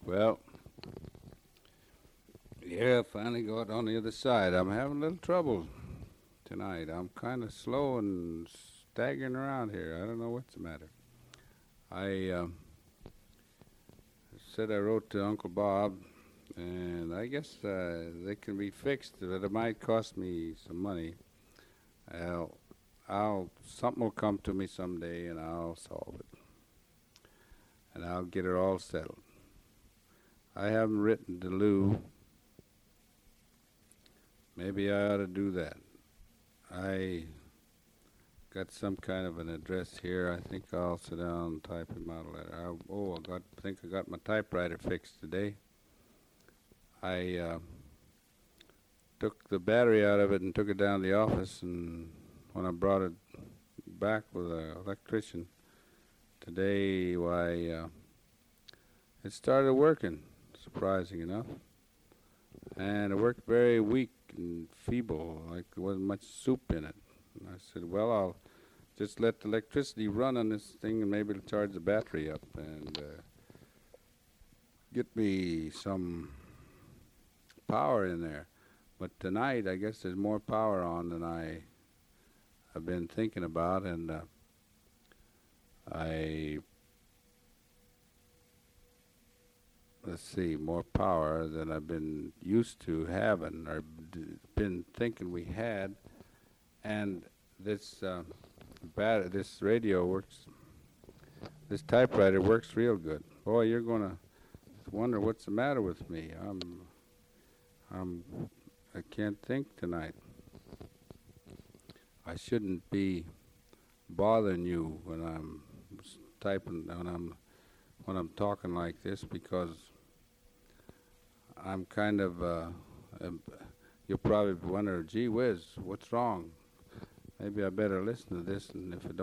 Well, yeah, finally got on the other side. I'm having a little trouble tonight. I'm kind of slow and staggering around here. I don't know what's the matter. I said I wrote to Uncle Bob, and I guess they can be fixed, but it might cost me some money. I'll, I'll something will come to me someday, and I'll solve it, and I'll get it all settled. I haven't written to Lou. Maybe I ought to do that. I got some kind of an address here. I think I'll sit down and type him out a letter. I think I got my typewriter fixed today. I took the battery out of it and took it down to the office, and when I brought it back with an electrician today, it started working, surprising enough. And it worked very weak and feeble, like there wasn't much soup in it. And I said, well, I'll just let the electricity run on this thing and maybe it'll charge the battery up and get me some power in there. But tonight, I guess there's more power on than I've been thinking about, and I let's see, more power than I've been used to having or been thinking we had. And this this radio works, this typewriter works real good. Boy, you're gonna wonder what's the matter with me. I can't think tonight. I shouldn't be bothering you when I'm typing, when I'm talking like this, because I'm kind of, you'll probably wonder, gee whiz, what's wrong? Maybe I better listen to this, and if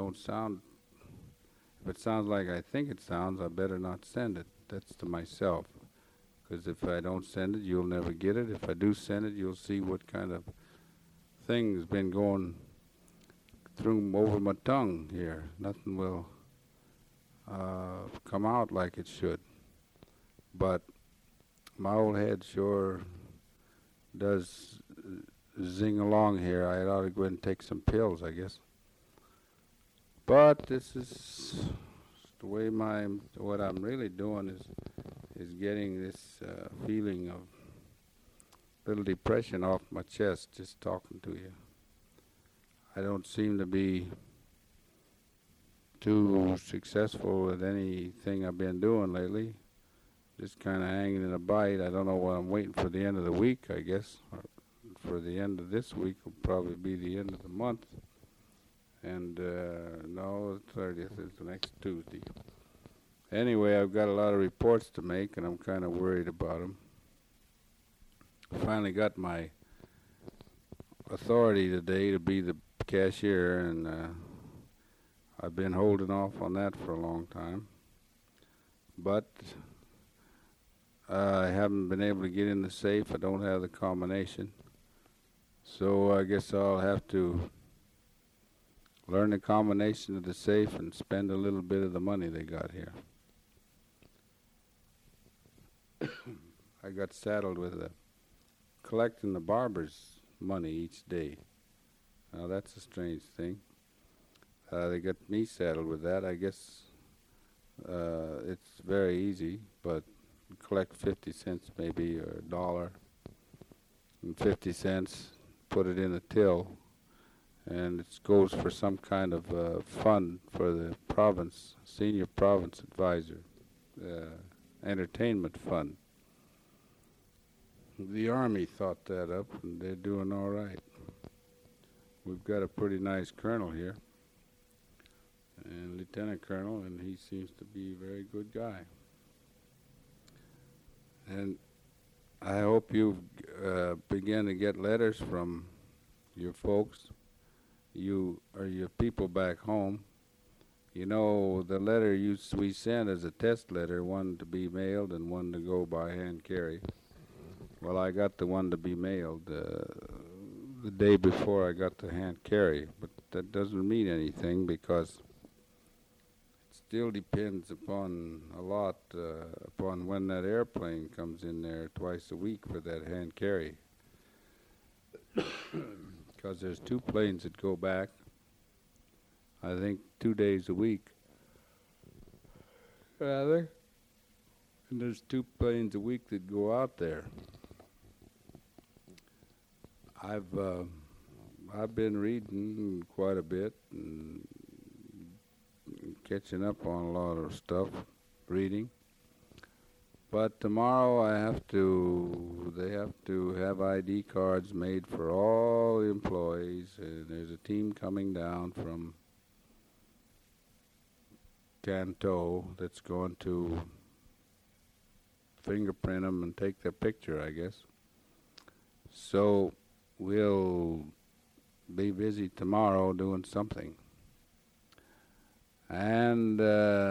it sounds like I think it sounds, I better not send it. That's to myself. Because if I don't send it, you'll never get it. If I do send it, you'll see what kind of thing's been going through over my tongue here. Nothing will come out like it should. But my old head sure does zing along here. I ought to go ahead and take some pills, I guess. But this is the way what I'm really doing is getting this feeling of little depression off my chest just talking to you. I don't seem to be too successful with anything I've been doing lately. Just kind of hanging in a bite. I don't know what I'm waiting for the end of the week, I guess. Or for the end of this week will probably be the end of the month. And no, the 30th is the next Tuesday. Anyway, I've got a lot of reports to make, and I'm kind of worried about them. I finally got my authority today to be the cashier, and I've been holding off on that for a long time. But I haven't been able to get in the safe. I don't have the combination. So I guess I'll have to learn the combination of the safe and spend a little bit of the money they got here. I got saddled with collecting the barber's money each day. Now that's a strange thing. They got me saddled with that. I guess it's very easy, but collect 50 cents maybe, or a dollar, and 50 cents, put it in a till, and it goes for some kind of fund for the province, senior province advisor, entertainment fund. The Army thought that up, and they're doing all right. We've got a pretty nice colonel here, and lieutenant colonel, and he seems to be a very good guy. And I hope you begin to get letters from your folks, you or your people back home. You know, the letter we send is a test letter, one to be mailed and one to go by hand carry. Well, I got the one to be mailed the day before I got the hand carry, but that doesn't mean anything because it's still depends upon a lot upon when that airplane comes in there twice a week for that hand carry. Because there's two planes that go back, I think 2 days a week. Rather. And there's two planes a week that go out there. I've been reading quite a bit and catching up on a lot of stuff, reading. But tomorrow they have to have ID cards made for all the employees, and there's a team coming down from Canto that's going to fingerprint them and take their picture, I guess. So we'll be busy tomorrow doing something. And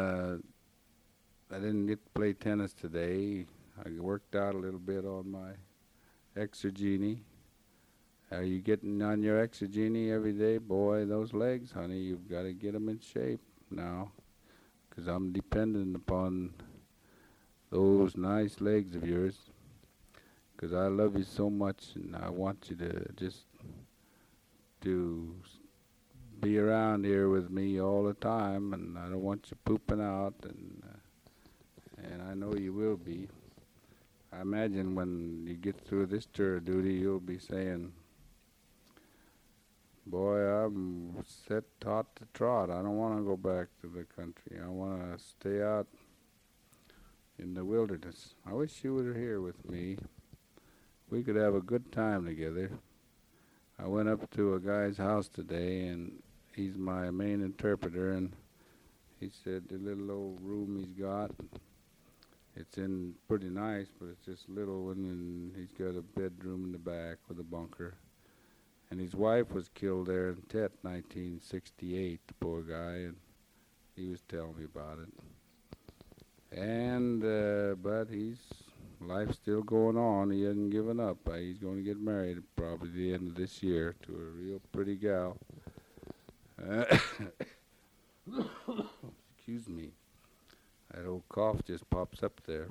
I didn't get to play tennis today. I worked out a little bit on my Exergenie. Are you getting on your Exergenie every day? Boy, those legs, honey, you've got to get them in shape now, because I'm dependent upon those nice legs of yours, because I love you so much, and I want you to just be around here with me all the time, and I don't want you pooping out, and I know you will be. I imagine when you get through this tour of duty, you'll be saying, boy, I'm set taut to trot. I don't want to go back to the country. I want to stay out in the wilderness. I wish you were here with me. We could have a good time together. I went up to a guy's house today, and he's my main interpreter, and he said the little old room he's got, it's in pretty nice, but it's just a little one, and he's got a bedroom in the back with a bunker. And his wife was killed there in Tet, 1968, the poor guy, and he was telling me about it. And, but life's still going on. He hasn't given up. He's going to get married probably the end of this year to a real pretty gal. Excuse me. That old cough just pops up there.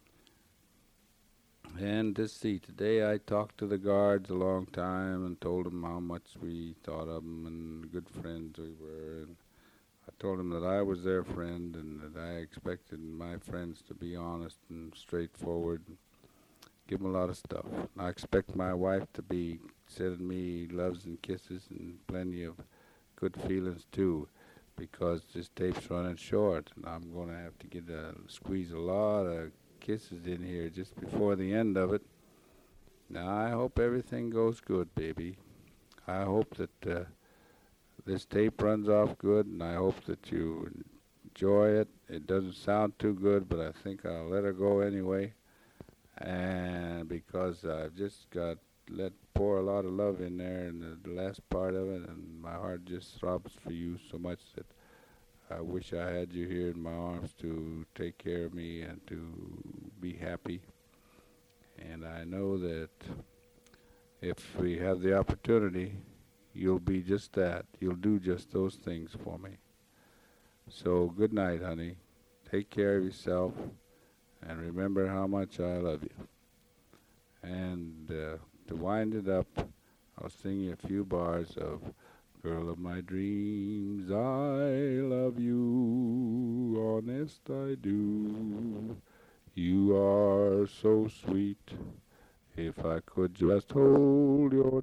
And today I talked to the guards a long time and told them how much we thought of them and good friends we were. And I told them that I was their friend and that I expected my friends to be honest and straightforward and give them a lot of stuff. And I expect my wife to be sending me loves and kisses and plenty of good feelings too, because this tape's running short and I'm going to have to squeeze a lot of kisses in here just before the end of it. Now I hope everything goes good, baby. I hope that this tape runs off good, and I hope that you enjoy it. It doesn't sound too good, but I think I'll let her go anyway, and because I've just pour a lot of love in there in the last part of it, and my heart just throbs for you so much that I wish I had you here in my arms to take care of me and to be happy. And I know that if we have the opportunity, you'll be just that. You'll do just those things for me. So good night, honey. Take care of yourself, and remember how much I love you. And to wind it up, I'll sing you a few bars of Girl of my dreams, I love you, honest I do. You are so sweet, if I could just hold your